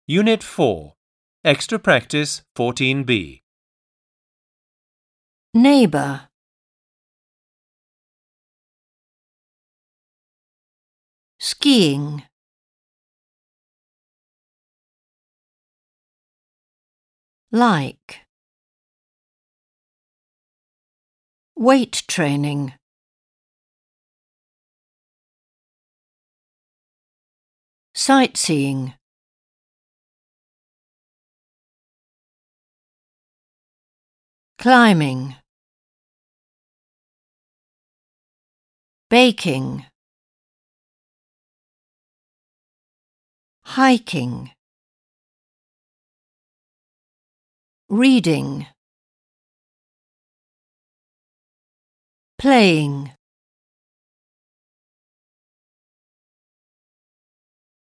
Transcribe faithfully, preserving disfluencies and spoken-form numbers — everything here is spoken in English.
Unit four. Extra Practice fourteen B. Neighbour. Skiing. Like. Weight training. Sightseeing. Climbing. Baking. Hiking. Reading. Playing.